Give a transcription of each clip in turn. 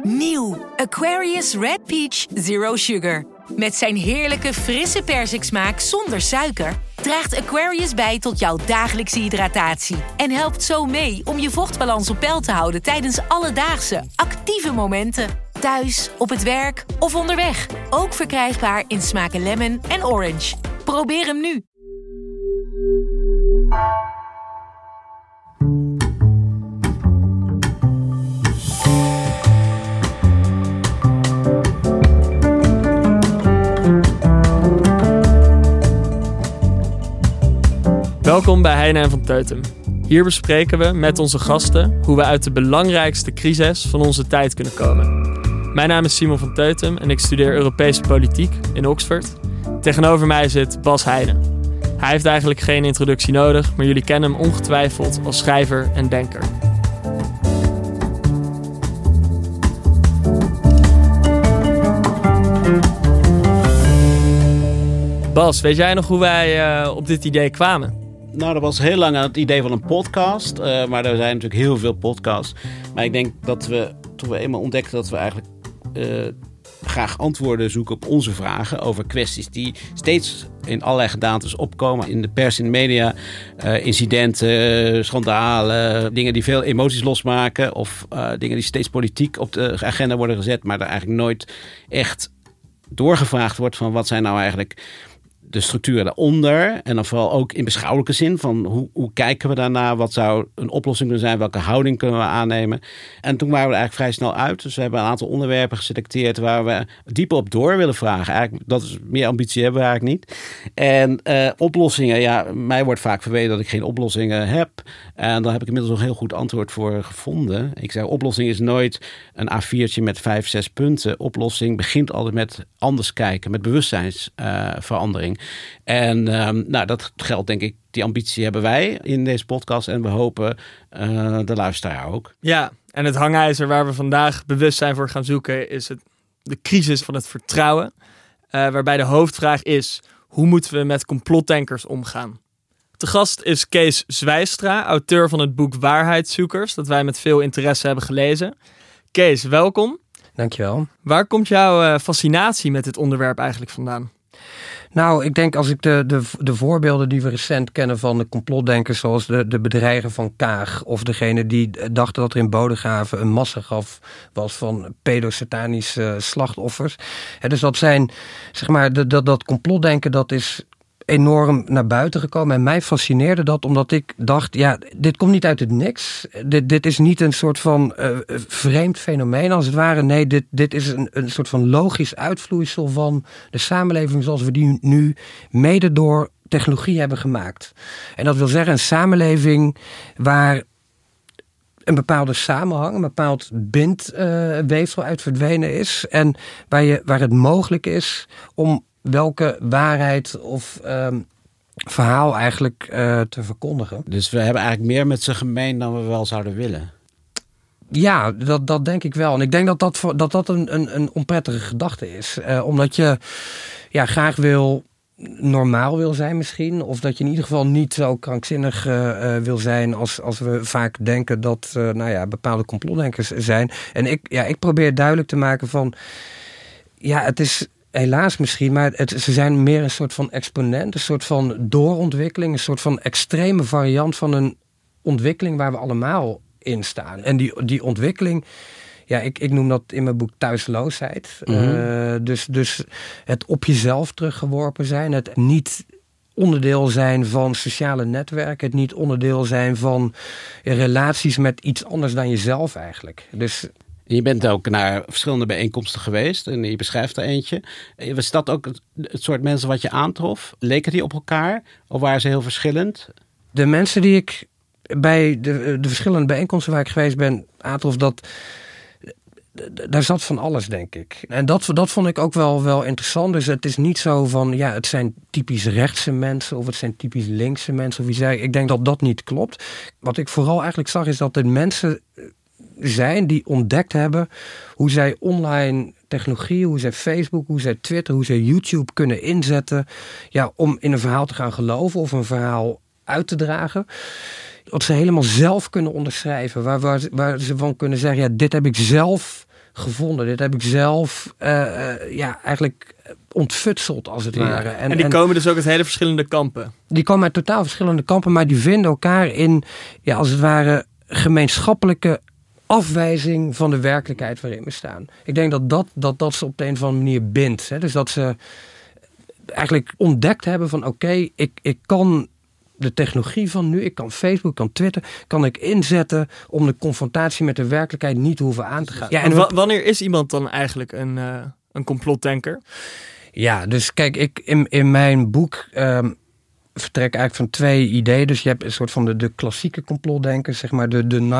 Nieuw Aquarius Red Peach Zero Sugar. Met zijn heerlijke frisse persiksmaak zonder suiker draagt Aquarius bij tot jouw dagelijkse hydratatie. En helpt zo mee om je vochtbalans op peil te houden tijdens alledaagse, actieve momenten. Thuis, op het werk of onderweg. Ook verkrijgbaar in smaken lemon en orange. Probeer hem nu. Welkom bij Heine en van Teutem. Hier bespreken we met onze gasten hoe we uit de belangrijkste crisis van onze tijd kunnen komen. Mijn naam is Simon van Teutem en ik studeer Europese politiek in Oxford. Tegenover mij zit Bas Heine. Hij heeft eigenlijk geen introductie nodig, maar jullie kennen hem ongetwijfeld als schrijver en denker. Bas, weet jij nog hoe wij op dit idee kwamen? Nou, dat was heel lang het idee van een podcast. Maar er zijn natuurlijk heel veel podcasts. Maar ik denk dat toen we eenmaal ontdekten dat we eigenlijk graag antwoorden zoeken op onze vragen over kwesties die steeds in allerlei gedaantes opkomen. In de pers, in de media, incidenten, schandalen, dingen die veel emoties losmaken. Of dingen die steeds politiek op de agenda worden gezet, maar er eigenlijk nooit echt doorgevraagd wordt van wat zijn nou eigenlijk de structuren daaronder. En dan vooral ook in beschouwelijke zin van hoe kijken we daarna? Wat zou een oplossing kunnen zijn? Welke houding kunnen we aannemen? En toen waren we er eigenlijk vrij snel uit. Dus we hebben een aantal onderwerpen geselecteerd waar we dieper op door willen vragen. Eigenlijk, dat is meer ambitie hebben we eigenlijk niet. En oplossingen, ja, mij wordt vaak verweten dat ik geen oplossingen heb. En daar heb ik inmiddels nog een heel goed antwoord voor gevonden. Ik zei, oplossing is nooit een A4'tje met 5, 6 punten. Oplossing begint altijd met anders kijken, met bewustzijnsverandering. En dat geldt denk ik, die ambitie hebben wij in deze podcast en we hopen de luisteraar ook. Ja, en het hangijzer waar we vandaag bewustzijn voor gaan zoeken is de crisis van het vertrouwen. Waarbij de hoofdvraag is, hoe moeten we met complotdenkers omgaan? Te gast is Kees Zwijstra, auteur van het boek Waarheidszoekers, dat wij met veel interesse hebben gelezen. Kees, welkom. Dankjewel. Waar komt jouw fascinatie met dit onderwerp eigenlijk vandaan? Nou, ik denk als ik de voorbeelden die we recent kennen van de complotdenkers, zoals de bedreiger van Kaag, of degene die dachten dat er in Bodegraven een massagraf was van pedosatanische slachtoffers. Dus dat zijn, zeg maar, dat complotdenken, dat is enorm naar buiten gekomen. En mij fascineerde dat omdat ik dacht, ja, dit komt niet uit het niks. Dit is niet een soort van vreemd fenomeen als het ware. Nee, dit is een soort van logisch uitvloeisel van de samenleving zoals we die nu mede door technologie hebben gemaakt. En dat wil zeggen een samenleving waar een bepaalde samenhang, een bepaald bindweefsel uit verdwenen is. En waar het mogelijk is om welke waarheid of verhaal eigenlijk te verkondigen. Dus we hebben eigenlijk meer met ze gemeen dan we wel zouden willen. Ja, dat denk ik wel. En ik denk dat een onprettige gedachte is. Omdat je graag normaal wil zijn misschien. Of dat je in ieder geval niet zo krankzinnig wil zijn als we vaak denken dat bepaalde complotdenkers zijn. En ik probeer duidelijk te maken van, ja, het is helaas misschien, maar ze zijn meer een soort van exponent, een soort van doorontwikkeling, een soort van extreme variant van een ontwikkeling waar we allemaal in staan. En die ontwikkeling, ja, ik noem dat in mijn boek thuisloosheid. Mm-hmm. Dus het op jezelf teruggeworpen zijn, het niet onderdeel zijn van sociale netwerken, het niet onderdeel zijn van relaties met iets anders dan jezelf eigenlijk. Dus je bent ook naar verschillende bijeenkomsten geweest en je beschrijft er eentje. Was dat ook het soort mensen wat je aantrof? Leken die op elkaar of waren ze heel verschillend? De mensen die ik bij de verschillende bijeenkomsten waar ik geweest ben aantrof, daar zat van alles, denk ik. En dat vond ik ook wel interessant. Dus het is niet zo van, ja, het zijn typisch rechtse mensen of het zijn typisch linkse mensen. Of wie zei, ik denk dat dat niet klopt. Wat ik vooral eigenlijk zag is dat het mensen zijn die ontdekt hebben hoe zij online technologie, hoe zij Facebook, hoe zij Twitter, hoe zij YouTube kunnen inzetten, ja, om in een verhaal te gaan geloven of een verhaal uit te dragen. Wat ze helemaal zelf kunnen onderschrijven, waar ze van kunnen zeggen, ja, dit heb ik zelf gevonden. Dit heb ik zelf eigenlijk ontfutseld als het ware. En die komen dus ook uit hele verschillende kampen? Die komen uit totaal verschillende kampen, maar die vinden elkaar in, als het ware, gemeenschappelijke afwijzing van de werkelijkheid waarin we staan. Ik denk dat ze op de een of andere manier bindt. Hè? Dus dat ze eigenlijk ontdekt hebben van oké, ik kan de technologie van nu, ik kan Facebook, ik kan Twitter, kan ik inzetten om de confrontatie met de werkelijkheid niet te hoeven aan te gaan. Ja, en wanneer is iemand dan eigenlijk een complotdenker? Ja, dus kijk, ik in mijn boek vertrek eigenlijk van 2 ideeën. Dus je hebt een soort van de klassieke complotdenkers, zeg maar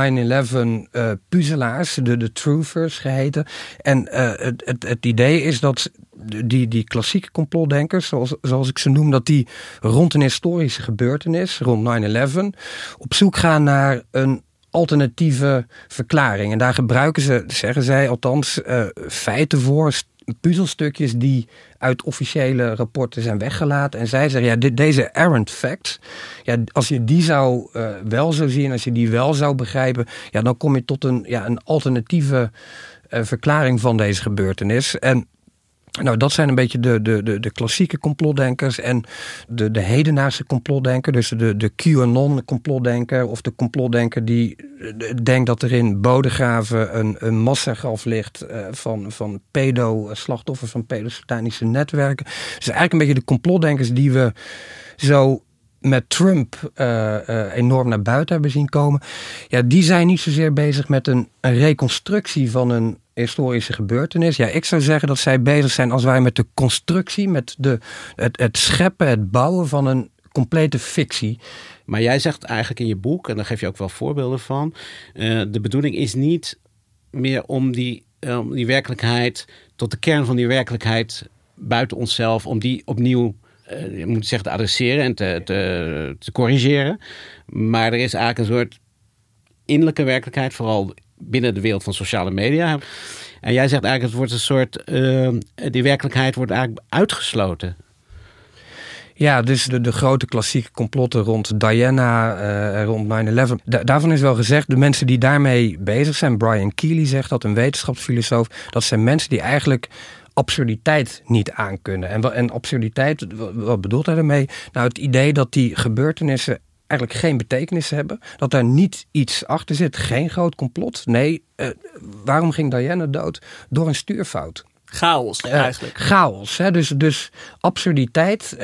de 9/11 puzzelaars, de truthers geheten. En het idee is dat die klassieke complotdenkers, zoals ik ze noem, dat die rond een historische gebeurtenis, rond 9/11, op zoek gaan naar een alternatieve verklaring. En daar gebruiken ze, zeggen zij althans, feiten voor, puzzelstukjes die uit officiële rapporten zijn weggelaten. En zij zeggen, deze errant facts, als je die zou wel zou zien, als je die wel zou begrijpen, dan kom je tot een alternatieve verklaring van deze gebeurtenis. En nou, dat zijn een beetje de klassieke complotdenkers en de hedendaagse complotdenker. Dus de QAnon-complotdenker of de complotdenker die denkt dat er in Bodegraven een massagraf ligt van pedo-slachtoffers van pedosatanische netwerken. Dus eigenlijk een beetje de complotdenkers die we zo met Trump enorm naar buiten hebben zien komen. Ja, die zijn niet zozeer bezig met een reconstructie van een historische gebeurtenis. Ja, ik zou zeggen dat zij bezig zijn als wij met de constructie, met het scheppen, het bouwen van een complete fictie. Maar jij zegt eigenlijk in je boek, en daar geef je ook wel voorbeelden van, de bedoeling is niet meer om die werkelijkheid, tot de kern van die werkelijkheid buiten onszelf, om die opnieuw je moet zeggen, te adresseren en te corrigeren. Maar er is eigenlijk een soort innerlijke werkelijkheid, vooral binnen de wereld van sociale media. En jij zegt eigenlijk, het wordt een soort, die werkelijkheid wordt eigenlijk uitgesloten. Ja, dus de grote klassieke complotten rond Diana, rond 9/11. Daarvan is wel gezegd, de mensen die daarmee bezig zijn, Brian Keeley zegt dat, een wetenschapsfilosoof, dat zijn mensen die eigenlijk absurditeit niet aankunnen. En absurditeit, wat bedoelt hij daarmee? Nou, het idee dat die gebeurtenissen eigenlijk geen betekenis hebben. Dat daar niet iets achter zit. Geen groot complot. Nee, waarom ging Diana dood? Door een stuurfout. Chaos eigenlijk. Chaos. Hè? Dus absurditeit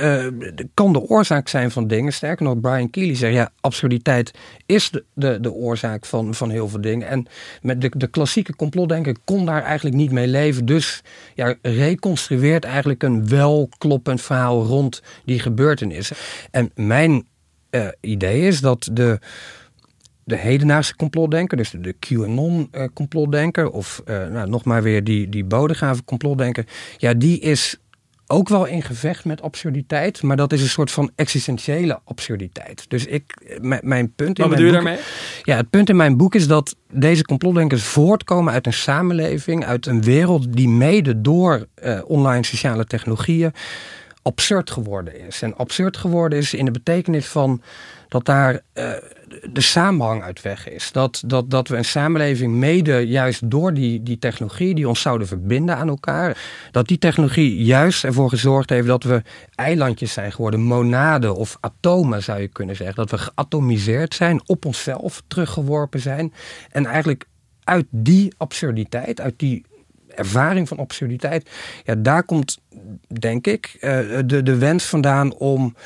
kan de oorzaak zijn van dingen. Sterker nog, Brian Keeley zegt, absurditeit is de oorzaak van heel veel dingen. En met de klassieke complotdenker kon daar eigenlijk niet mee leven. Dus reconstrueert eigenlijk een welkloppend verhaal rond die gebeurtenissen. En mijn idee is dat de hedendaagse complotdenker, dus de QAnon-complotdenker, of nog maar weer die Bodegraven complotdenker, die is ook wel in gevecht met absurditeit, maar dat is een soort van existentiële absurditeit. Dus mijn punt in Wat bedoel je daarmee? Ja, het punt in mijn boek is dat deze complotdenkers voortkomen uit een samenleving, uit een wereld die mede door online sociale technologieën absurd geworden is. En absurd geworden is in de betekenis van dat daar de samenhang uit weg is. Dat we een samenleving mede juist door die technologie die ons zouden verbinden aan elkaar, dat die technologie juist ervoor gezorgd heeft dat we eilandjes zijn geworden, monaden of atomen zou je kunnen zeggen. Dat we geatomiseerd zijn, op onszelf teruggeworpen zijn. En eigenlijk uit die absurditeit, uit die ervaring van absurditeit, daar komt, denk ik, de wens vandaan om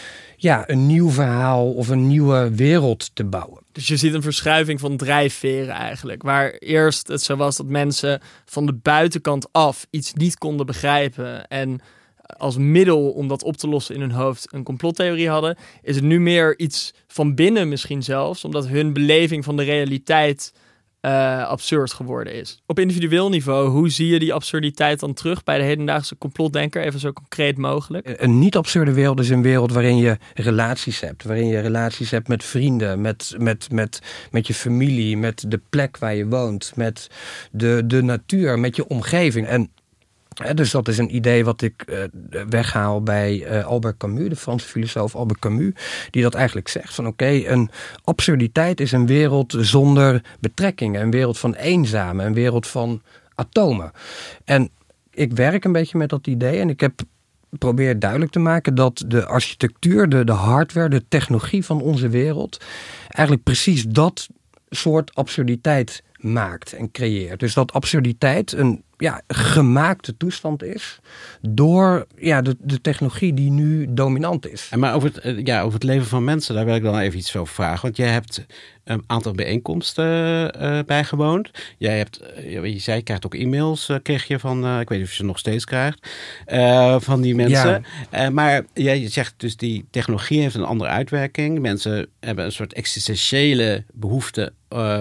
een nieuw verhaal of een nieuwe wereld te bouwen. Dus je ziet een verschuiving van drijfveren eigenlijk. Waar eerst het zo was dat mensen van de buitenkant af iets niet konden begrijpen en als middel om dat op te lossen in hun hoofd een complottheorie hadden, is het nu meer iets van binnen misschien zelfs, omdat hun beleving van de realiteit absurd geworden is. Op individueel niveau, hoe zie je die absurditeit dan terug bij de hedendaagse complotdenker? Even zo concreet mogelijk. Een niet absurde wereld is een wereld waarin je relaties hebt. Waarin je relaties hebt met vrienden, met je familie, met de plek waar je woont, met de natuur, met je omgeving. En Dus dat is een idee wat ik weghaal bij Albert Camus, de Franse filosoof Albert Camus, die dat eigenlijk zegt van een absurditeit is een wereld zonder betrekkingen, een wereld van eenzamen, een wereld van atomen. En ik werk een beetje met dat idee en ik probeer duidelijk te maken dat de architectuur, de hardware, de technologie van onze wereld eigenlijk precies dat soort absurditeit maakt en creëert. Dus dat absurditeit een gemaakte toestand is door de technologie die nu dominant is. Maar over het leven van mensen, daar wil ik dan even iets over vragen. Want jij hebt een aantal bijeenkomsten bijgewoond. Jij hebt, je zei, je krijgt ook e-mails, kreeg je van, ik weet niet of je ze nog steeds krijgt, van die mensen. Ja. Maar jij zegt dus die technologie heeft een andere uitwerking. Mensen hebben een soort existentiële behoefte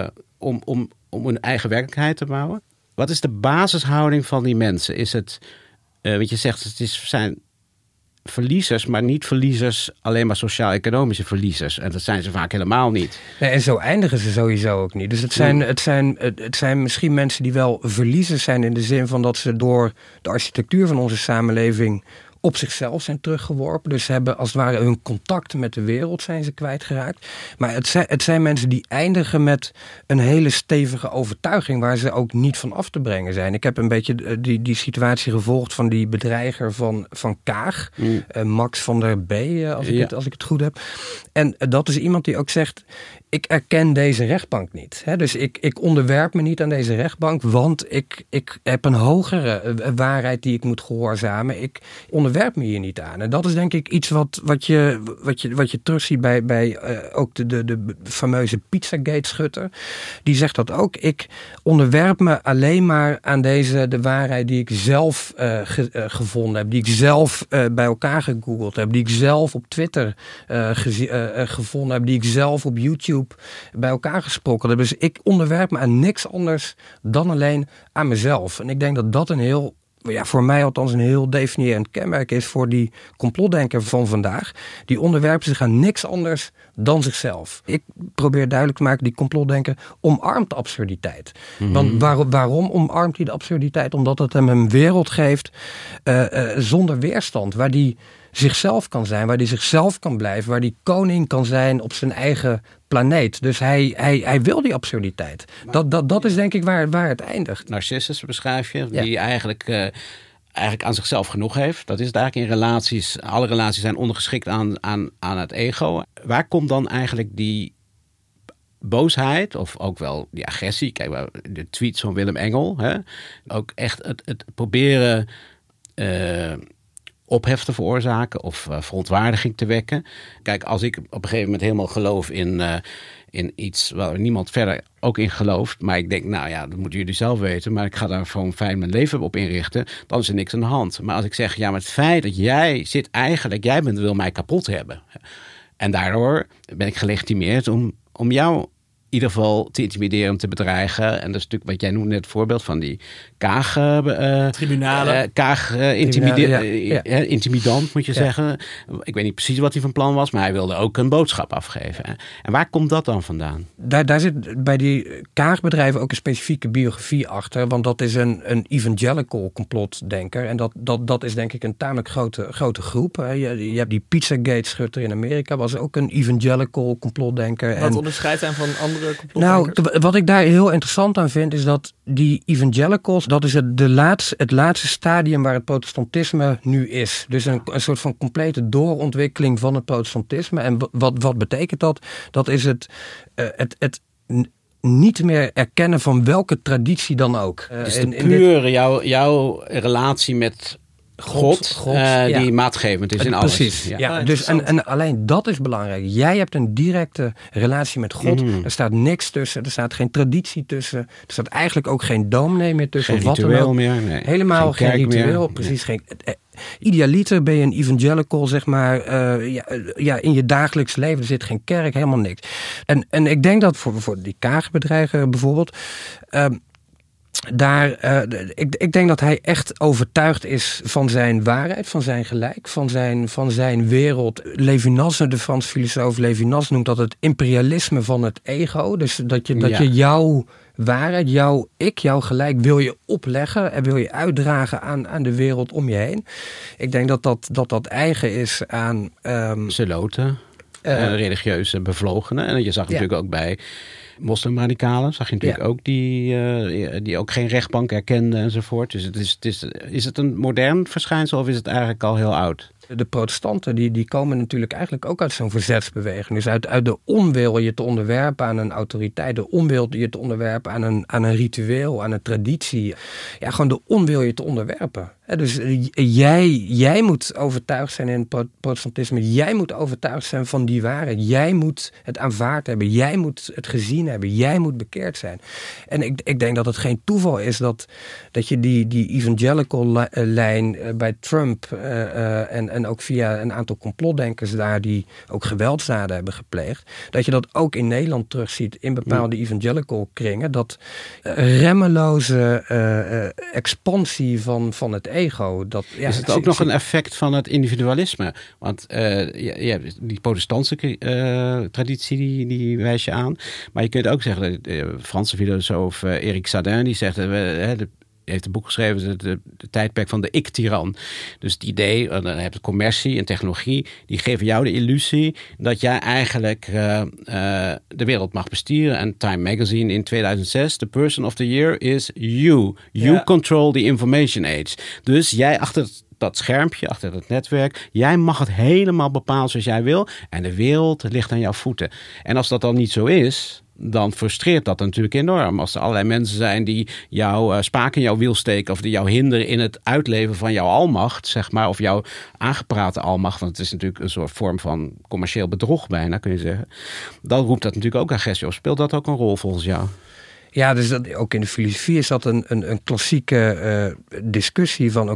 om hun eigen werkelijkheid te bouwen. Wat is de basishouding van die mensen? Is het, wat je zegt, zijn verliezers, maar niet verliezers, alleen maar sociaal-economische verliezers. En dat zijn ze vaak helemaal niet. Nee, en zo eindigen ze sowieso ook niet. Dus het zijn misschien mensen die wel verliezers zijn in de zin van dat ze door de architectuur van onze samenleving op zichzelf zijn teruggeworpen. Dus ze hebben als het ware hun contact met de wereld zijn ze kwijtgeraakt. Maar het zijn mensen die eindigen met een hele stevige overtuiging waar ze ook niet van af te brengen zijn. Ik heb een beetje die situatie gevolgd van die bedreiger van Kaag. Max van der B, als ik het goed heb. En dat is iemand die ook zegt, ik erken deze rechtbank niet. Dus ik onderwerp me niet aan deze rechtbank, want ik heb een hogere waarheid die ik moet gehoorzamen. Ik onderwerp me hier niet aan. En dat is denk ik iets wat je terugziet bij ook de fameuze Pizzagate-schutter. Die zegt dat ook. Ik onderwerp me alleen maar aan de waarheid die ik zelf gevonden heb. Die ik zelf bij elkaar gegoogeld heb. Die ik zelf op Twitter gevonden heb. Die ik zelf op YouTube bij elkaar gesproken heb. Dus ik onderwerp me aan niks anders dan alleen aan mezelf. En ik denk dat dat voor mij althans een heel definiërend kenmerk is voor die complotdenker van vandaag. Die onderwerpen zich aan niks anders dan zichzelf. Ik probeer duidelijk te maken, die complotdenker omarmt de absurditeit. Want waarom omarmt hij de absurditeit? Omdat het hem een wereld geeft zonder weerstand, waar die zichzelf kan zijn, waar die zichzelf kan blijven, waar die koning kan zijn op zijn eigen planeet. Dus hij wil die absurditeit. Dat is denk ik waar het eindigt. Narcissus beschrijf je, die eigenlijk aan zichzelf genoeg heeft. Dat is het eigenlijk in relaties. Alle relaties zijn ondergeschikt aan het ego. Waar komt dan eigenlijk die boosheid of ook wel die agressie? Kijk, de tweets van Willem Engel. Ook echt het proberen ophef te veroorzaken of verontwaardiging te wekken. Kijk, als ik op een gegeven moment helemaal geloof in iets waar niemand verder ook in gelooft, maar ik denk, dat moeten jullie zelf weten, maar ik ga daar gewoon fijn mijn leven op inrichten, dan is er niks aan de hand. Maar als ik zeg, maar het feit dat jij wil mij kapot hebben. En daardoor ben ik gelegitimeerd om jou in ieder geval te intimideren, te bedreigen. En dat is natuurlijk wat jij noemde net het voorbeeld van die Kaag tribunalen. Intimidant moet je zeggen. Ik weet niet precies wat hij van plan was, maar hij wilde ook een boodschap afgeven. En waar komt dat dan vandaan? Daar zit bij die Kaagbedrijven ook een specifieke biografie achter, want dat is een evangelical complotdenker. En dat is denk ik een tamelijk grote groep. Je hebt die Pizzagate-schutter in Amerika, was ook een evangelical complotdenker. Wat onderscheidt hem van andere complotdenkers? Nou, wat ik daar heel interessant aan vind, is dat die evangelicals, dat is het laatste stadium waar het protestantisme nu is. Dus een soort van complete doorontwikkeling van het protestantisme. En wat betekent dat? Dat is het niet meer erkennen van welke traditie dan ook. Dus jouw relatie met God die maatgevend is in alles. Precies. Ja. Dus en alleen dat is belangrijk. Jij hebt een directe relatie met God. Er staat niks tussen. Er staat geen traditie tussen. Er staat eigenlijk ook geen dominee meer tussen. Geen ritueel meer. Nee. Helemaal geen ritueel. Meer. Precies. Nee. Idealiter ben je een evangelical, zeg maar, in je dagelijks leven. Er zit geen kerk, helemaal niks. En ik denk dat voor die Kaagbedreiger bijvoorbeeld, Ik denk dat hij echt overtuigd is van zijn waarheid, van zijn gelijk, van zijn wereld. Levinas, de Franse filosoof Levinas, noemt dat het imperialisme van het ego. Dus dat je jouw waarheid, jouw jouw gelijk wil je opleggen en wil je uitdragen aan de wereld om je heen. Ik denk dat eigen is aan Zeloten, religieuze bevlogenen. En je zag natuurlijk ook bij moslimradicalen, zag je natuurlijk ook die ook geen rechtbank erkenden enzovoort. Dus is het een modern verschijnsel of is het eigenlijk al heel oud? De protestanten die komen natuurlijk eigenlijk ook uit zo'n verzetsbeweging. Dus uit de onwil je te onderwerpen aan een autoriteit. De onwil je te onderwerpen aan een ritueel, aan een traditie. Ja, gewoon de onwil je te onderwerpen. Dus jij moet overtuigd zijn in het protestantisme. Jij moet overtuigd zijn van die waarheid. Jij moet het aanvaard hebben. Jij moet het gezien hebben. Jij moet bekeerd zijn. En ik denk dat het geen toeval is dat je die evangelical lijn bij Trump en ook via een aantal complotdenkers daar die ook geweldsdaden hebben gepleegd, dat je dat ook in Nederland terugziet in bepaalde evangelical kringen. Dat remmeloze expansie van het ego. Is het ook nog een effect van het individualisme? Want die protestantse traditie die wijs je aan. Maar je kunt ook zeggen, de Franse filosoof Eric Sadin, die zegt, heeft een boek geschreven, de tijdperk van de ik-tiran. Dus het idee, dan heb je commercie en technologie, die geven jou de illusie dat jij eigenlijk de wereld mag besturen. En Time Magazine in 2006, the person of the year is you. You control the information age. Dus jij achter dat schermpje, achter het netwerk, jij mag het helemaal bepalen zoals jij wil. En de wereld ligt aan jouw voeten. En als dat dan niet zo is, dan frustreert dat natuurlijk enorm. Als er allerlei mensen zijn die jouw spaak in jouw wiel steken of die jou hinderen in het uitleven van jouw almacht, zeg maar, of jouw aangeprate almacht, want het is natuurlijk een soort vorm van commercieel bedrog bijna, kun je zeggen. Dan roept dat natuurlijk ook agressie op. Speelt dat ook een rol volgens jou? Ja, dus ook in de filosofie is dat een klassieke discussie van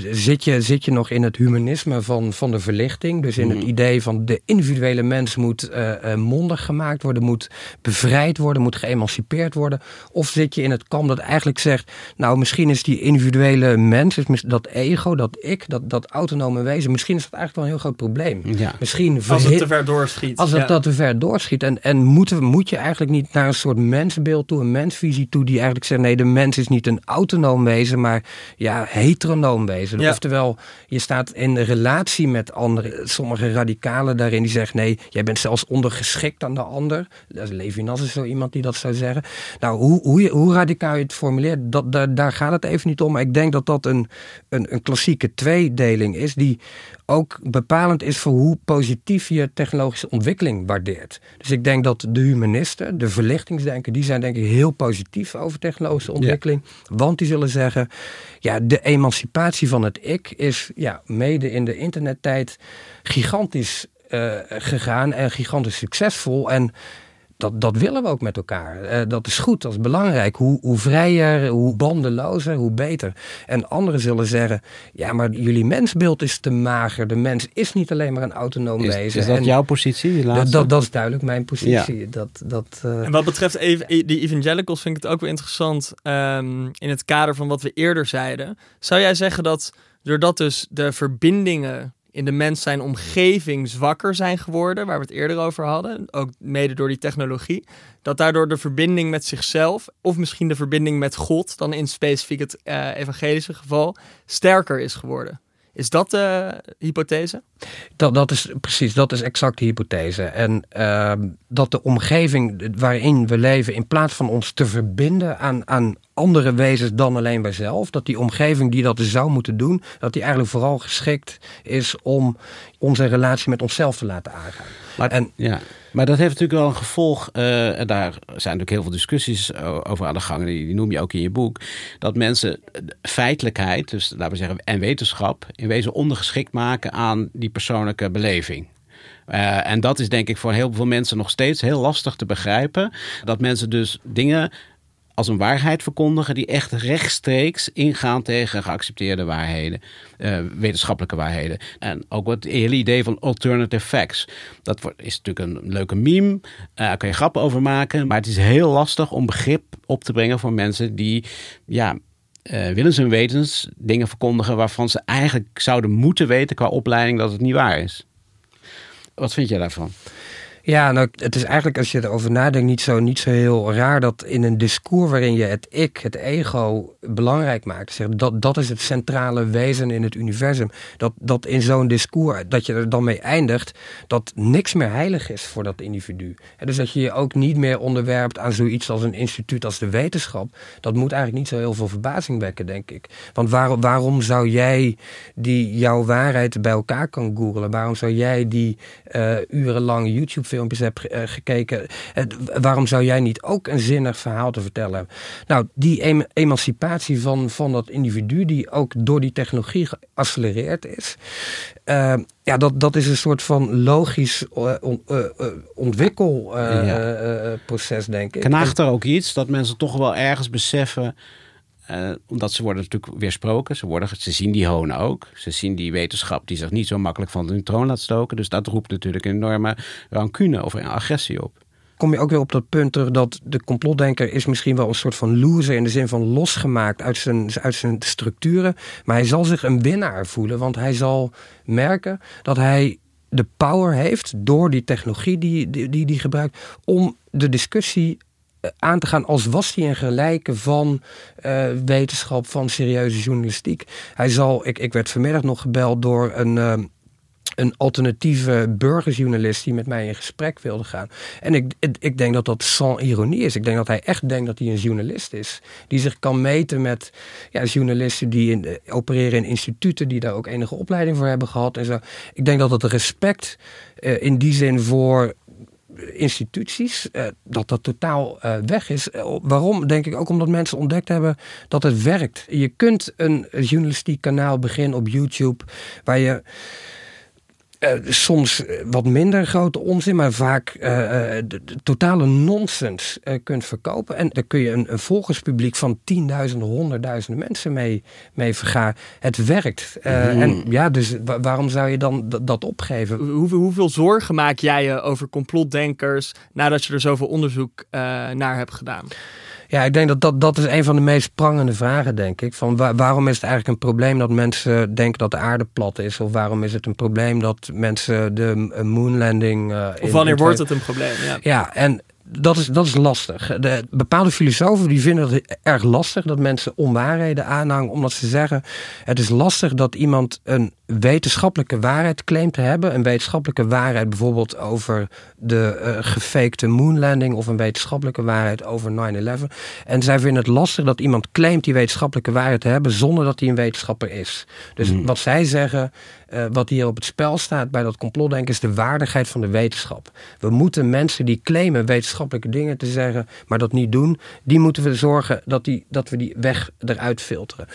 zit je nog in het humanisme van de verlichting? Dus in het idee van de individuele mens moet mondig gemaakt worden, moet bevrijd worden, moet geëmancipeerd worden. Of zit je in het kamp dat eigenlijk zegt, nou misschien is die individuele mens, dat ego, dat ik, dat autonome wezen, misschien is dat eigenlijk wel een heel groot probleem. Ja. Misschien als het te ver doorschiet. Als het te ver doorschiet. En moet je eigenlijk niet naar een soort mensbeeld toe, een mensvisie toe die eigenlijk zegt, nee, de mens is niet een autonoom wezen, maar heteronoom wezen. Ja. Oftewel, je staat in de relatie met anderen. Sommige radicalen daarin die zeggen, nee, jij bent zelfs ondergeschikt aan de ander. Levinas is zo iemand die dat zou zeggen. Nou, hoe radicaal je het formuleert, daar gaat het even niet om. Maar ik denk dat een klassieke tweedeling is die ook bepalend is voor hoe positief je technologische ontwikkeling waardeert. Dus ik denk dat de humanisten, de verlichtingsdenken, die zijn denk ik heel positief over technologische ontwikkeling. Ja. Want die zullen zeggen, de emancipatie van het ik is mede in de internettijd gigantisch gegaan en gigantisch succesvol. En dat willen we ook met elkaar. Dat is goed, dat is belangrijk. Hoe vrijer, hoe bandelozer, hoe beter. En anderen zullen zeggen, maar jullie mensbeeld is te mager. De mens is niet alleen maar een autonoom wezen. Is dat jouw positie? Dat is duidelijk mijn positie. Ja. En wat betreft die evangelicals vind ik het ook wel interessant in het kader van wat we eerder zeiden. Zou jij zeggen dat doordat dus de verbindingen in de mens zijn omgeving zwakker zijn geworden, waar we het eerder over hadden, ook mede door die technologie, dat daardoor de verbinding met zichzelf, of misschien de verbinding met God, dan in specifiek het evangelische geval, sterker is geworden? Is dat de hypothese? Dat is exact de hypothese. En dat de omgeving waarin we leven, in plaats van ons te verbinden aan andere wezens dan alleen wij zelf, dat die omgeving die dat zou moeten doen, dat die eigenlijk vooral geschikt is om onze relatie met onszelf te laten aangaan. Maar dat heeft natuurlijk wel een gevolg, en daar zijn natuurlijk heel veel discussies over aan de gang, die noem je ook in je boek, dat mensen feitelijkheid, dus laten we zeggen, en wetenschap, in wezen ondergeschikt maken aan die persoonlijke beleving. En dat is denk ik voor heel veel mensen nog steeds heel lastig te begrijpen, dat mensen dus dingen als een waarheid verkondigen die echt rechtstreeks ingaan tegen geaccepteerde waarheden, wetenschappelijke waarheden. En ook het hele idee van alternative facts. Dat is natuurlijk een leuke meme, daar kan je grappen over maken, maar het is heel lastig om begrip op te brengen voor mensen die, willens en wetens dingen verkondigen waarvan ze eigenlijk zouden moeten weten qua opleiding dat het niet waar is. Wat vind jij daarvan? Ja, nou, het is eigenlijk, als je erover nadenkt, niet zo heel raar dat in een discours waarin je het ik, het ego, belangrijk maakt. Zeg, dat is het centrale wezen in het universum. Dat in zo'n discours, dat je er dan mee eindigt, dat niks meer heilig is voor dat individu. En dus dat je je ook niet meer onderwerpt aan zoiets als een instituut als de wetenschap. Dat moet eigenlijk niet zo heel veel verbazing wekken, denk ik. Want waarom zou jij die jouw waarheid bij elkaar kan googlen? Waarom zou jij die urenlang YouTube-filmpjes hebt gekeken, waarom zou jij niet ook een zinnig verhaal te vertellen hebben? Nou, die emancipatie van dat individu, die ook door die technologie geaccelereerd is, dat is een soort van logisch ontwikkelproces, denk ik. Knaagt er ook iets dat mensen toch wel ergens beseffen, omdat ze worden natuurlijk weersproken. Ze zien die honen ook. Ze zien die wetenschap die zich niet zo makkelijk van de troon laat stoken. Dus dat roept natuurlijk een enorme rancune of agressie op. Kom je ook weer op dat punt terug dat de complotdenker is misschien wel een soort van loser in de zin van losgemaakt uit zijn structuren. Maar hij zal zich een winnaar voelen, want hij zal merken dat hij de power heeft door die technologie die gebruikt om de discussie aan te gaan als was hij een gelijke van wetenschap, van serieuze journalistiek. Ik werd vanmiddag nog gebeld door een alternatieve burgerjournalist die met mij in gesprek wilde gaan. En ik denk dat dat sans ironie is. Ik denk dat hij echt denkt dat hij een journalist is. Die zich kan meten met journalisten die opereren in instituten, die daar ook enige opleiding voor hebben gehad en zo. Ik denk dat het respect in die zin voor instituties, dat totaal weg is. Waarom? Denk ik ook omdat mensen ontdekt hebben dat het werkt. Je kunt een journalistiek kanaal beginnen op YouTube waar je soms wat minder grote onzin, maar vaak de totale nonsens kunt verkopen. En daar kun je een volgerspubliek van 10.000, 100.000 mensen mee vergaren. Het werkt. Dus waarom zou je dan dat opgeven? Hoeveel zorgen maak jij je over complotdenkers nadat je er zoveel onderzoek naar hebt gedaan? Ja, ik denk dat is een van de meest prangende vragen, denk ik. Van waarom is het eigenlijk een probleem dat mensen denken dat de aarde plat is? Of waarom is het een probleem dat mensen de moonlanding... Of wanneer wordt het een probleem? Ja, en dat is lastig. Bepaalde filosofen die vinden het erg lastig dat mensen onwaarheden aanhangen, omdat ze zeggen, het is lastig dat iemand een wetenschappelijke waarheid claimt te hebben. Een wetenschappelijke waarheid bijvoorbeeld over de gefakte moonlanding of een wetenschappelijke waarheid over 9/11. En zij vinden het lastig dat iemand claimt die wetenschappelijke waarheid te hebben zonder dat hij een wetenschapper is. Dus wat zij zeggen, wat hier op het spel staat bij dat complotdenken, is de waardigheid van de wetenschap. We moeten mensen die claimen wetenschappelijke dingen te zeggen, maar dat niet doen, die moeten we zorgen dat we die weg eruit filteren.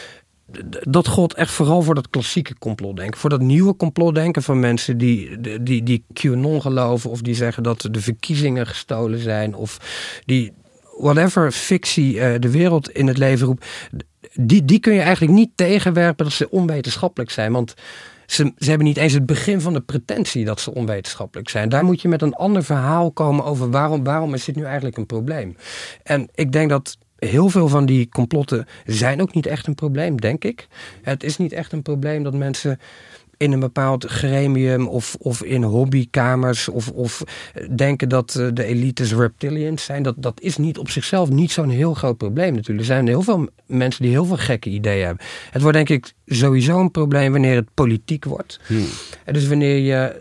Dat gold echt vooral voor dat klassieke complotdenken. Voor dat nieuwe complotdenken van mensen die QAnon geloven, of die zeggen dat de verkiezingen gestolen zijn, of die whatever fictie de wereld in het leven roept. Die kun je eigenlijk niet tegenwerpen dat ze onwetenschappelijk zijn. Want ze hebben niet eens het begin van de pretentie dat ze onwetenschappelijk zijn. Daar moet je met een ander verhaal komen over waarom is dit nu eigenlijk een probleem. En ik denk dat heel veel van die complotten zijn ook niet echt een probleem, denk ik. Het is niet echt een probleem dat mensen in een bepaald gremium of in hobbykamers of denken dat de elites reptilians zijn. Dat is niet op zichzelf niet zo'n heel groot probleem natuurlijk. Er zijn heel veel mensen die heel veel gekke ideeën hebben. Het wordt denk ik sowieso een probleem wanneer het politiek wordt. En dus wanneer je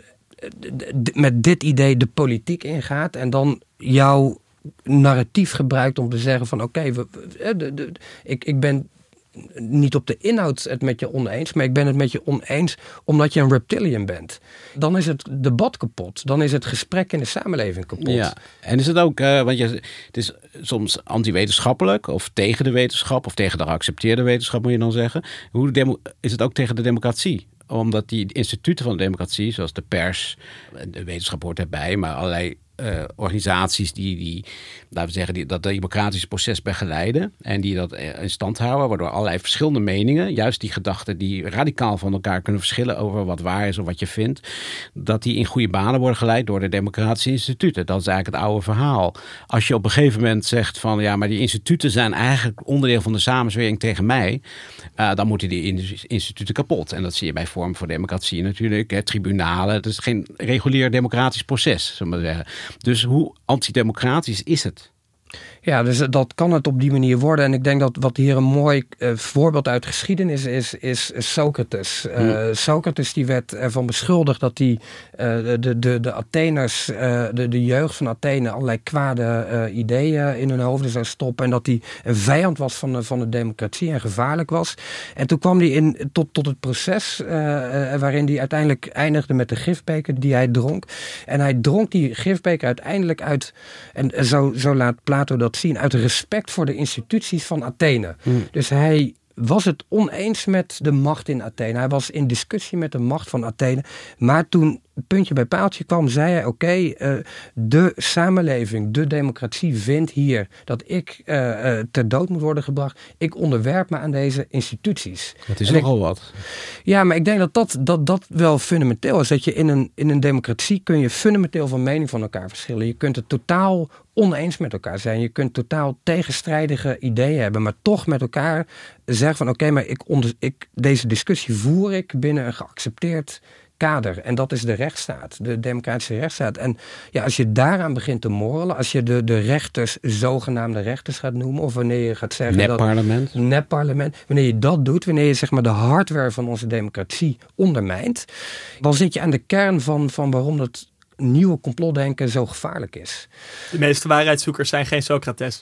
met dit idee de politiek ingaat en dan jouw narratief gebruikt om te zeggen van oké, ik ben niet op de inhoud het met je oneens, maar ik ben het met je oneens omdat je een reptilian bent. Dan is het debat kapot. Dan is het gesprek in de samenleving kapot. Ja, en is het ook, want het is soms anti-wetenschappelijk of tegen de wetenschap of tegen de geaccepteerde wetenschap moet je dan zeggen. Is het ook tegen de democratie? Omdat die instituten van de democratie, zoals de pers, de wetenschap hoort erbij, maar allerlei organisaties die laten we zeggen, dat democratische proces begeleiden en die dat in stand houden, waardoor allerlei verschillende meningen, juist die gedachten die radicaal van elkaar kunnen verschillen over wat waar is of wat je vindt, dat die in goede banen worden geleid door de democratische instituten. Dat is eigenlijk het oude verhaal. Als je op een gegeven moment zegt van ja, maar die instituten zijn eigenlijk onderdeel van de samenzwering tegen mij, dan moeten die instituten kapot. En dat zie je bij Forum voor Democratie natuurlijk, tribunalen. Het is geen regulier democratisch proces, zullen we maar zeggen. Dus hoe antidemocratisch is het? Ja, dus dat kan het op die manier worden. En ik denk dat wat hier een mooi voorbeeld uit geschiedenis is Socrates. Socrates die werd ervan beschuldigd dat hij de Atheners, de jeugd van Athene, allerlei kwade ideeën in hun hoofden zou stoppen. En dat hij een vijand was van de democratie en gevaarlijk was. En toen kwam hij tot het proces waarin hij uiteindelijk eindigde met de gifbeker die hij dronk. En hij dronk die gifbeker uiteindelijk uit, en zo laat Plato dat zien, uit respect voor de instituties van Athene. Dus hij was het oneens met de macht in Athene. Hij was in discussie met de macht van Athene. Maar toen puntje bij paaltje kwam, zei hij oké, de samenleving, de democratie vindt hier dat ik ter dood moet worden gebracht. Ik onderwerp me aan deze instituties. Dat is nogal wat. Ja, maar ik denk dat wel fundamenteel is. Dat je in een democratie kun je fundamenteel van mening van elkaar verschillen. Je kunt het totaal oneens met elkaar zijn. Je kunt totaal tegenstrijdige ideeën hebben, maar toch met elkaar zeggen van oké, maar deze discussie voer ik binnen een geaccepteerd kader. En dat is de rechtsstaat, de democratische rechtsstaat. En ja, als je daaraan begint te morrelen, als je de rechters, zogenaamde rechters gaat noemen, of wanneer je gaat zeggen nepparlement, wanneer je dat doet, wanneer je zeg maar de hardware van onze democratie ondermijnt, dan zit je aan de kern van waarom dat nieuwe complotdenken zo gevaarlijk is. De meeste waarheidszoekers zijn geen Socrates.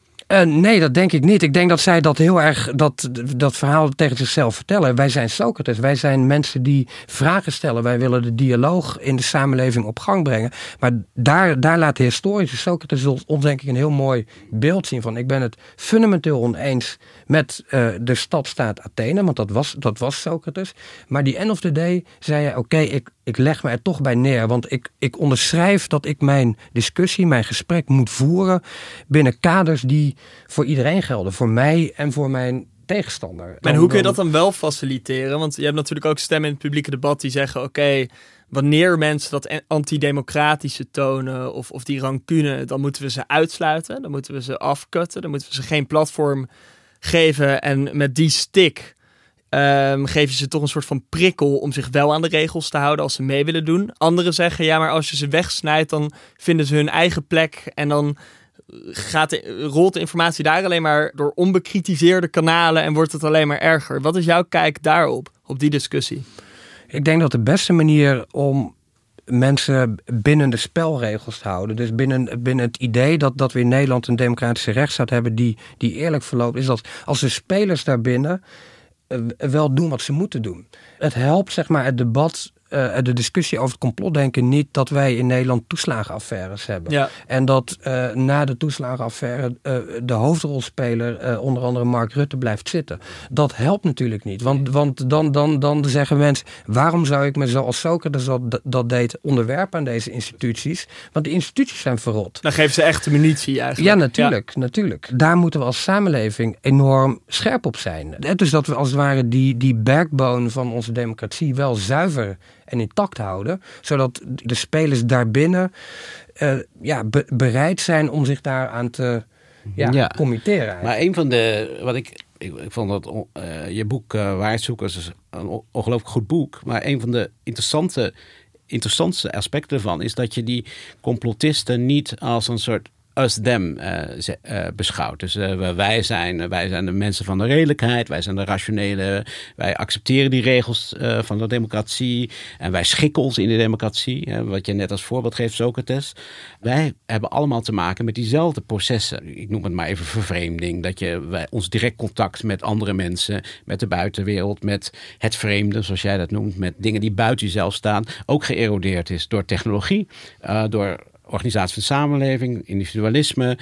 Nee, dat denk ik niet. Ik denk dat zij dat heel erg, dat verhaal tegen zichzelf vertellen. Wij zijn Socrates. Wij zijn mensen die vragen stellen. Wij willen de dialoog in de samenleving op gang brengen. Maar daar laat de historische Socrates ons denk ik een heel mooi beeld zien van. Ik ben het fundamenteel oneens met de stadstaat Athene. Want dat was Socrates. Maar die end of the day zei hij, oké, ik leg me er toch bij neer. Want ik onderschrijf dat ik mijn discussie, mijn gesprek moet voeren binnen kaders die voor iedereen gelden. Voor mij en voor mijn tegenstander. En hoe kun je dat dan wel faciliteren? Want je hebt natuurlijk ook stemmen in het publieke debat die zeggen, oké, wanneer mensen dat antidemocratische tonen of die rancune, dan moeten we ze uitsluiten. Dan moeten we ze afkutten. Dan moeten we ze geen platform geven. En met die stick geef je ze toch een soort van prikkel om zich wel aan de regels te houden als ze mee willen doen. Anderen zeggen, ja, maar als je ze wegsnijdt, dan vinden ze hun eigen plek en dan rolt de informatie daar alleen maar door onbekritiseerde kanalen en wordt het alleen maar erger. Wat is jouw kijk daarop, op die discussie? Ik denk dat de beste manier om mensen binnen de spelregels te houden, dus binnen het idee dat we in Nederland een democratische rechtsstaat hebben die eerlijk verloopt, is dat als de spelers daarbinnen wel doen wat ze moeten doen. Het helpt zeg maar het debat, de discussie over het complotdenken niet dat wij in Nederland toeslagenaffaires hebben. Ja. En dat na de toeslagenaffaire de hoofdrolspeler, onder andere Mark Rutte, blijft zitten. Dat helpt natuurlijk niet. Want dan zeggen mensen, waarom zou ik me zoals Socrates dat deed onderwerpen aan deze instituties? Want die instituties zijn verrot. Dan geven ze echt de munitie eigenlijk. Ja, natuurlijk. Daar moeten we als samenleving enorm scherp op zijn. Dus dat we als het ware die backbone van onze democratie wel zuiver en intact houden, zodat de spelers daarbinnen bereid zijn om zich daaraan te committeren. Eigenlijk. Maar een van de, ik vond dat je boek Waarheidszoekers is een ongelooflijk goed boek, maar een van de interessantste aspecten ervan is dat je die complotisten niet als een soort us-them beschouwt. Dus wij zijn de mensen van de redelijkheid, wij zijn de rationele, wij accepteren die regels van de democratie en wij schikken ons in de democratie. Wat je net als voorbeeld geeft, Socrates. Wij hebben allemaal te maken met diezelfde processen. Ik noem het maar even vervreemding. Dat ons direct contact met andere mensen, met de buitenwereld, met het vreemde, zoals jij dat noemt, met dingen die buiten jezelf staan, ook geërodeerd is door technologie, door organisatie van de samenleving, individualisme.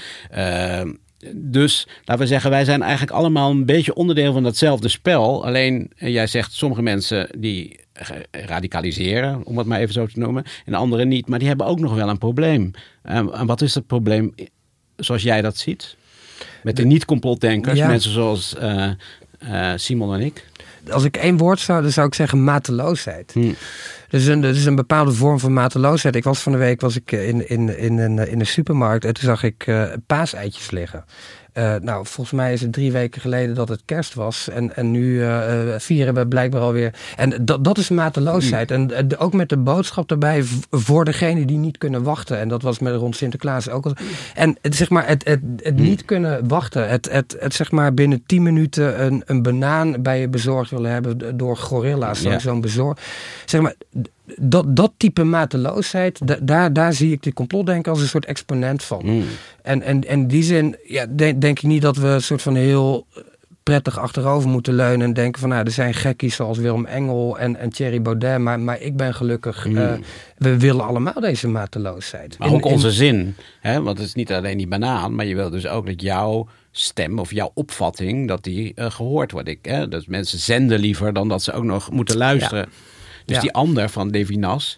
Dus laten we zeggen, wij zijn eigenlijk allemaal een beetje onderdeel van datzelfde spel. Alleen, jij zegt, sommige mensen die radicaliseren, om het maar even zo te noemen. En anderen niet, maar die hebben ook nog wel een probleem. En wat is het probleem zoals jij dat ziet? Met de niet-complotdenkers, mensen zoals Simon en ik. Als ik één woord dan zou ik zeggen mateloosheid. Dus een bepaalde vorm van mateloosheid. Ik was van de week in de supermarkt en toen zag ik paaseitjes liggen. Volgens mij is het 3 weken geleden dat het kerst was. En nu vieren we blijkbaar alweer. En dat is mateloosheid. En ook met de boodschap erbij voor degenen die niet kunnen wachten. En dat was rond Sinterklaas ook al. En het niet kunnen wachten. Het zeg maar binnen 10 minuten een banaan bij je bezorgd willen hebben door gorilla's. Zo'n bezorg. Zeg maar, dat type mateloosheid, daar zie ik die complotdenken als een soort exponent van. En in die zin denk ik niet dat we een soort van heel prettig achterover moeten leunen en denken van er zijn gekkies zoals Willem Engel en Thierry Baudet, maar ik ben gelukkig. We willen allemaal deze mateloosheid. Maar ook onze zin, hè? Want het is niet alleen die banaan, maar je wil dus ook dat jouw stem of jouw opvatting, dat die gehoord wordt. Dus mensen zenden liever dan dat ze ook nog moeten luisteren. Ja. Dus die ander van Levinas,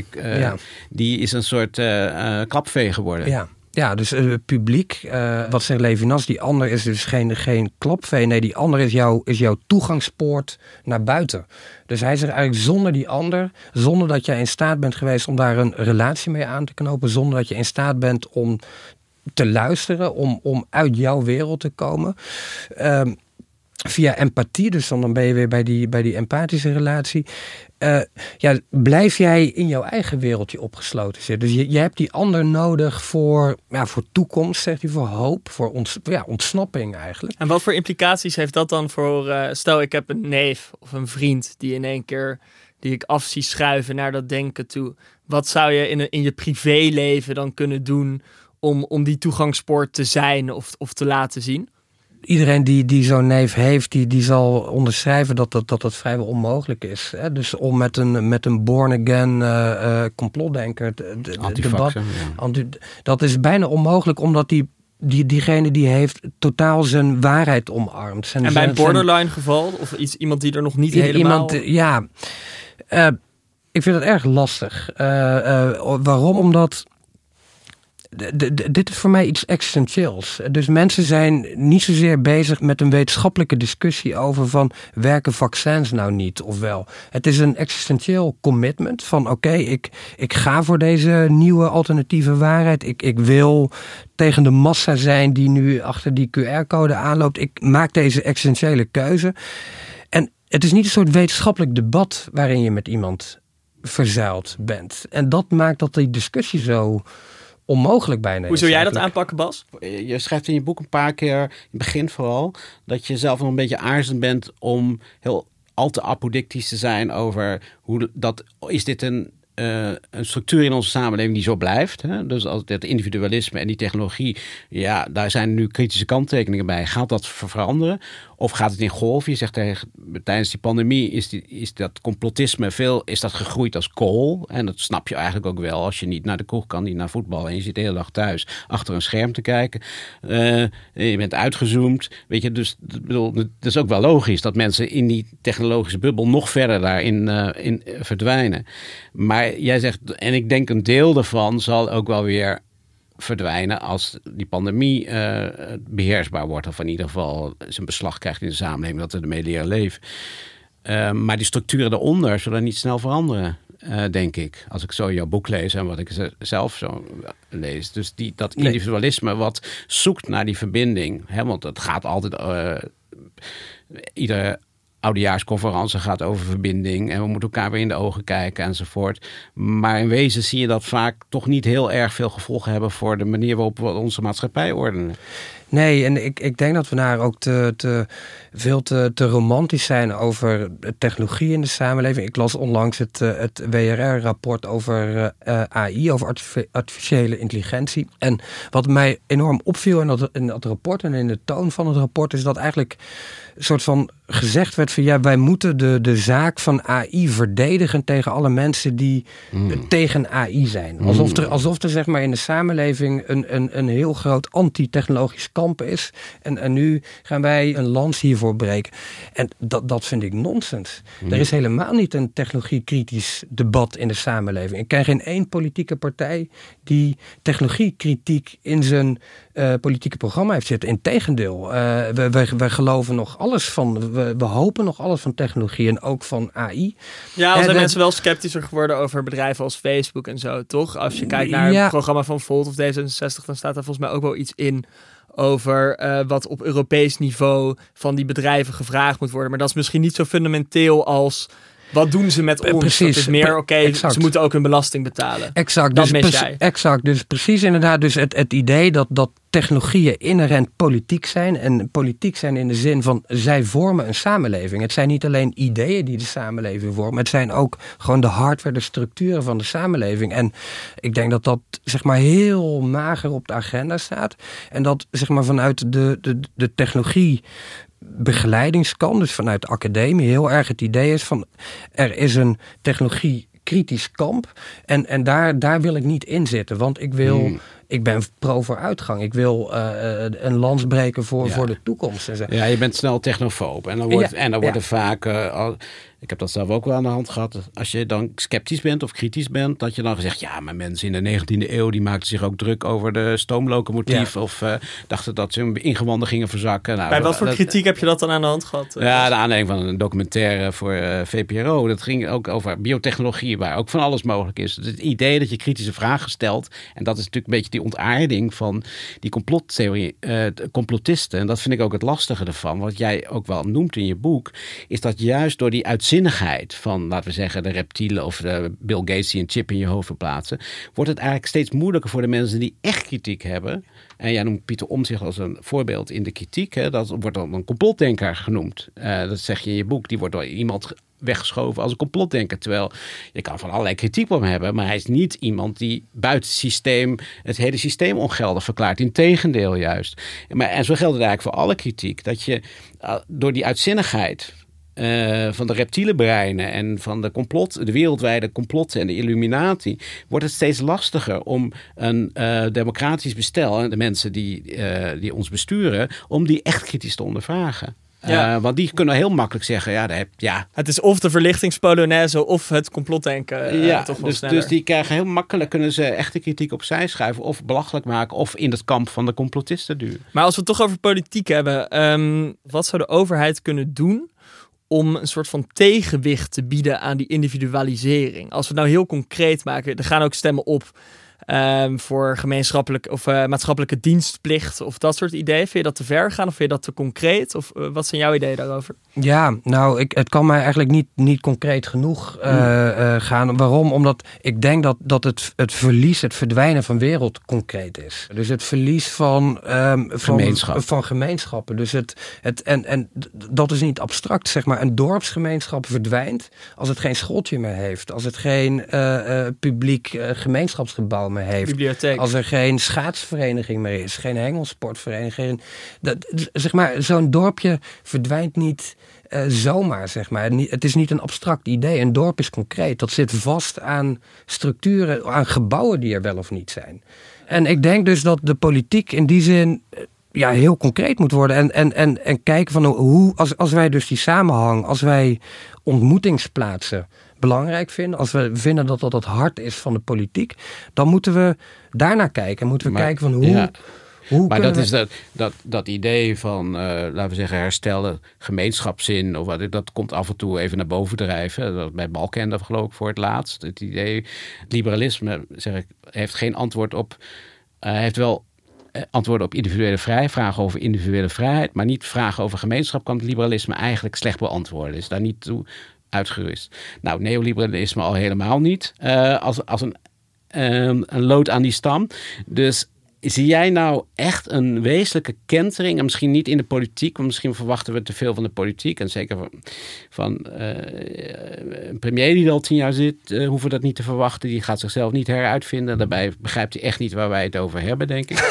die is een soort klapvee geworden. Ja, dus publiek, wat zegt Levinas, die ander is dus geen klapvee. Nee, die ander is jouw toegangspoort naar buiten. Dus hij zegt eigenlijk zonder die ander, zonder dat jij in staat bent geweest om daar een relatie mee aan te knopen, zonder dat je in staat bent om te luisteren, om uit jouw wereld te komen. Via empathie, dus dan ben je weer bij die empathische relatie. Blijf jij in jouw eigen wereldje opgesloten zitten. Dus je hebt die ander nodig voor toekomst, zegt hij, voor hoop, voor ontsnapping eigenlijk. En wat voor implicaties heeft dat dan voor... stel, ik heb een neef of een vriend die in één keer, die ik af zie schuiven naar dat denken toe. Wat zou je in je privéleven dan kunnen doen om die toegangspoort te zijn of te laten zien? Iedereen die zo'n neef heeft, die zal onderschrijven dat vrijwel onmogelijk is. Hè? Dus om met een born-again complotdenker debat, dat is bijna onmogelijk, omdat diegene die heeft totaal zijn waarheid omarmt. En bij een borderline geval? Of iemand die er nog niet helemaal... Ik vind het erg lastig. Waarom? Omdat... Dit is voor mij iets existentieels. Dus mensen zijn niet zozeer bezig met een wetenschappelijke discussie over van werken vaccins nou niet of wel. Het is een existentieel commitment van ik ga voor deze nieuwe alternatieve waarheid. Ik wil tegen de massa zijn die nu achter die QR-code aanloopt. Ik maak deze existentiële keuze. En het is niet een soort wetenschappelijk debat waarin je met iemand verzuild bent. En dat maakt dat die discussie zo onmogelijk bijna. Hoe zou jij dat aanpakken, Bas? Je schrijft in je boek een paar keer, in het begin vooral, dat je zelf nog een beetje aarzelend bent om heel al te apodictisch te zijn over hoe dat is dit een structuur in onze samenleving die zo blijft. Hè? Dus als het individualisme en die technologie, daar zijn nu kritische kanttekeningen bij. Gaat dat veranderen? Of gaat het in golven? Je zegt tijdens die pandemie is dat complotisme is dat gegroeid als kool. En dat snap je eigenlijk ook wel als je niet naar de kroeg kan, niet naar voetbal. En je zit de hele dag thuis achter een scherm te kijken. Je bent uitgezoomd. Weet je, dus het is ook wel logisch dat mensen in die technologische bubbel nog verder daarin in verdwijnen. Maar jij zegt, en ik denk een deel daarvan zal ook wel weer verdwijnen als die pandemie beheersbaar wordt. Of in ieder geval zijn beslag krijgt in de samenleving, dat we ermee leren leven. Maar die structuren daaronder zullen niet snel veranderen, denk ik. Als ik zo jouw boek lees en wat ik zelf zo lees. Dus dat individualisme wat zoekt naar die verbinding. Hè, want het gaat altijd... iedere oudejaarsconferentie gaat over verbinding en we moeten elkaar weer in de ogen kijken enzovoort. Maar in wezen zie je dat vaak toch niet heel erg veel gevolgen hebben voor de manier waarop we onze maatschappij ordenen. Nee, en ik denk dat we daar ook veel te romantisch zijn over technologie in de samenleving. Ik las onlangs het WRR-rapport over AI, over artificiële intelligentie. En wat mij enorm opviel in dat rapport en in de toon van het rapport is dat eigenlijk een soort van gezegd werd van wij moeten de zaak van AI verdedigen tegen alle mensen die tegen AI zijn. Alsof er zeg maar in de samenleving een heel groot anti-technologisch kamp kamp is. En nu gaan wij een lans hiervoor breken. En dat vind ik nonsens. Er is helemaal niet een technologie-kritisch debat in de samenleving. Ik ken geen één politieke partij die technologiekritiek in zijn politieke programma heeft zitten. Integendeel, we geloven nog alles van, we hopen nog alles van technologie en ook van AI. Ja, al zijn mensen wel sceptischer geworden over bedrijven als Facebook en zo, toch? Als je kijkt naar het programma van Volt of D66, dan staat daar volgens mij ook wel iets in over wat op Europees niveau van die bedrijven gevraagd moet worden. Maar dat is misschien niet zo fundamenteel als wat doen ze met ons? Precies, dat is meer, ze moeten ook hun belasting betalen. Exact, dat mis jij. Exact, dus precies inderdaad dus het idee dat technologieën inherent politiek zijn. En politiek zijn in de zin van, zij vormen een samenleving. Het zijn niet alleen ideeën die de samenleving vormen. Het zijn ook gewoon de hardware, de structuren van de samenleving. En ik denk dat zeg maar heel mager op de agenda staat. En dat zeg maar vanuit de technologie begeleidingskant, dus vanuit de academie, heel erg het idee is van, er is een technologie-kritisch kamp en daar wil ik niet in zitten, want ik ben pro vooruitgang. Ik wil een lans breken voor de toekomst. Ja, je bent snel technofoob. En dan wordt er vaak, ik heb dat zelf ook wel aan de hand gehad, als je dan sceptisch bent of kritisch bent, dat je dan zegt, ja, maar mensen in de 19e eeuw, die maakten zich ook druk over de stoomlocomotief of dachten dat ze hun ingewanden gingen verzakken. Nou, bij wat voor kritiek heb je dat dan aan de hand gehad? Ja, de aanleiding van een documentaire voor VPRO. Dat ging ook over biotechnologie, waar ook van alles mogelijk is. Het idee dat je kritische vragen stelt, en dat is natuurlijk een beetje die ontaarding van die complottheorie, complotisten. En dat vind ik ook het lastige ervan. Wat jij ook wel noemt in je boek, is dat juist door die uitzinnigheid van, laten we zeggen, de reptielen of de Bill Gates die een chip in je hoofd verplaatsen, wordt het eigenlijk steeds moeilijker voor de mensen die echt kritiek hebben. En jij noemt Pieter Omtzigt als een voorbeeld in de kritiek. Hè? Dat wordt dan een complotdenker genoemd. Dat zeg je in je boek. Die wordt door iemand weggeschoven als een complotdenker. Terwijl je kan van allerlei kritiek op hem hebben, maar hij is niet iemand die buiten het systeem het hele systeem ongeldig verklaart. Integendeel juist. En zo geldt het eigenlijk voor alle kritiek. Dat je door die uitzinnigheid van de reptiele breinen en van de wereldwijde complotten en de Illuminati, wordt het steeds lastiger om een democratisch bestel en de mensen die ons besturen, om die echt kritisch te ondervragen. Ja. Want die kunnen heel makkelijk zeggen, het is of de verlichtingspolonaise of het complotdenken. Toch wel dus die krijgen heel makkelijk, kunnen ze echte kritiek opzij schuiven of belachelijk maken of in het kamp van de complotisten duwen. Maar als we het toch over politiek hebben, wat zou de overheid kunnen doen om een soort van tegenwicht te bieden aan die individualisering? Als we het nou heel concreet maken, er gaan ook stemmen op voor gemeenschappelijk of maatschappelijke dienstplicht of dat soort ideeën. Vind je dat te ver gaan of vind je dat te concreet? Of wat zijn jouw ideeën daarover? Ja, nou, het kan mij eigenlijk niet concreet genoeg gaan. Waarom? Omdat ik denk dat het verlies, het verdwijnen van wereld concreet is. Dus het verlies van gemeenschappen. Dus en dat is niet abstract, zeg maar. Een dorpsgemeenschap verdwijnt als het geen schooltje meer heeft. Als het geen publiek gemeenschapsgebouw meer heeft. Bibliotheek. Als er geen schaatsvereniging meer is, geen hengelsportvereniging. Zeg maar, zo'n dorpje verdwijnt niet zomaar, zeg maar. Het is niet een abstract idee. Een dorp is concreet. Dat zit vast aan structuren, aan gebouwen die er wel of niet zijn. En ik denk dus dat de politiek in die zin heel concreet moet worden. En kijken van hoe, als wij dus die samenhang, als wij ontmoetingsplaatsen belangrijk vinden, als we vinden dat het hart is van de politiek, dan moeten we daarnaar kijken. Moeten we kijken van hoe... Ja. Maar dat is dat idee van, laten we zeggen, herstellen gemeenschapszin, of dat komt af en toe even naar boven drijven. Bij Balkenende geloof ik voor het laatst. Het idee, liberalisme, zeg ik, heeft geen antwoord op, heeft wel antwoorden op individuele vrijheid, vragen over individuele vrijheid, maar niet vragen over gemeenschap kan het liberalisme eigenlijk slecht beantwoorden. Is daar niet toe uitgerust. Nou, neoliberalisme al helemaal niet. Als een lood aan die stam. Dus zie jij nou echt een wezenlijke kentering, en misschien niet in de politiek, want misschien verwachten we te veel van de politiek, en zeker van een premier die al 10 jaar zit, hoeven we dat niet te verwachten. Die gaat zichzelf niet heruitvinden. Daarbij begrijpt hij echt niet waar wij het over hebben, denk ik.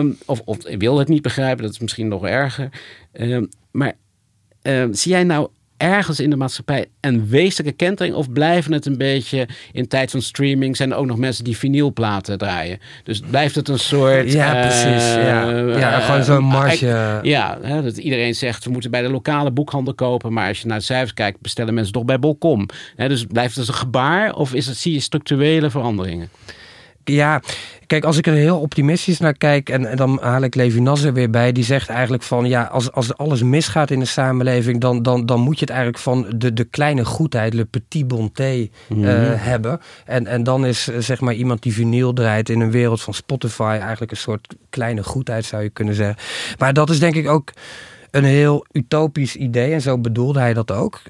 Of wil het niet begrijpen, dat is misschien nog erger. Maar zie jij nou ergens in de maatschappij een wezenlijke kentering? Of blijven het een beetje, in tijd van streaming zijn er ook nog mensen die vinylplaten draaien. Dus blijft het een soort... Ja, precies. Gewoon zo'n marge. Dat iedereen zegt, we moeten bij de lokale boekhandel kopen. Maar als je naar de cijfers kijkt, bestellen mensen toch bij Bol.com. Dus blijft het een gebaar of zie je structurele veranderingen? Ja, kijk, als ik er heel optimistisch naar kijk... en dan haal ik Levinas er weer bij... die zegt eigenlijk van... als alles misgaat in de samenleving... dan moet je het eigenlijk van de kleine goedheid... le petit bonté hebben. En dan is zeg maar iemand die vinyl draait... in een wereld van Spotify... eigenlijk een soort kleine goedheid zou je kunnen zeggen. Maar dat is denk ik ook een heel utopisch idee... en zo bedoelde hij dat ook.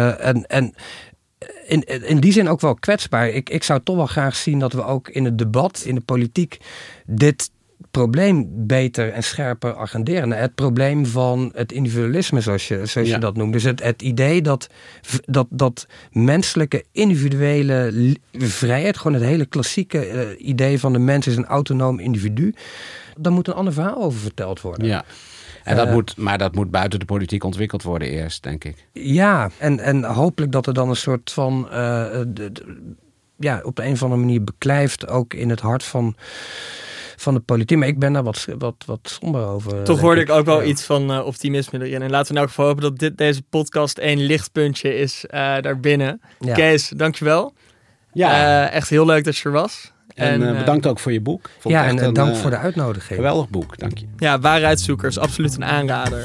In die zin ook wel kwetsbaar. Ik zou toch wel graag zien dat we ook in het debat, in de politiek, dit probleem beter en scherper agenderen. Het probleem van het individualisme, zoals je dat noemt. Dus het idee dat menselijke individuele vrijheid, gewoon het hele klassieke idee van de mens is een autonoom individu. Daar moet een ander verhaal over verteld worden. Ja. En dat moet buiten de politiek ontwikkeld worden eerst, denk ik. Ja, en hopelijk dat er dan een soort van... op de een of andere manier beklijft... ook in het hart van de politiek. Maar ik ben daar wat somber over. Toch hoorde ik ook wel iets van optimisme erin. En laten we in elk geval hopen dat deze podcast 1 lichtpuntje is daarbinnen. Ja. Kees, dankjewel. Ja. Echt heel leuk dat je er was. En bedankt ook voor je boek. En dank voor de uitnodiging. Geweldig boek, dank je. Ja, Waarheidszoekers, absoluut een aanrader.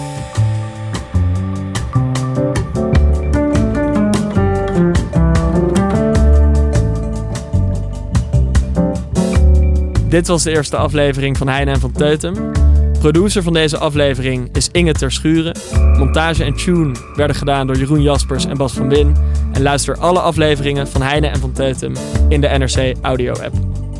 Dit was de eerste aflevering van Heine en van Teutem. Producer van deze aflevering is Inge Terschuren. Montage en tune werden gedaan door Jeroen Jaspers en Bas van Win. En luister alle afleveringen van Heine en van Teutem in de NRC Audio app.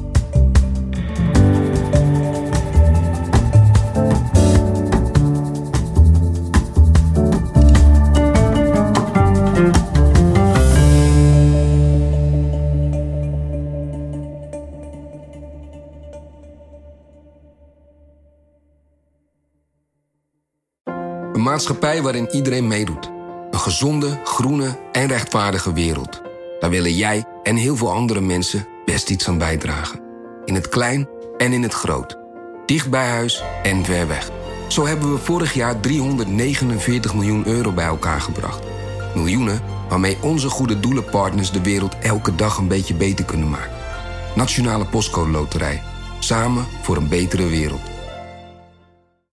Een maatschappij waarin iedereen meedoet. Een gezonde, groene en rechtvaardige wereld. Daar willen jij en heel veel andere mensen best iets aan bijdragen. In het klein en in het groot. Dicht bij huis en ver weg. Zo hebben we vorig jaar 349 miljoen euro bij elkaar gebracht. Miljoenen waarmee onze goede doelenpartners de wereld elke dag een beetje beter kunnen maken. Nationale Postcode Loterij. Samen voor een betere wereld.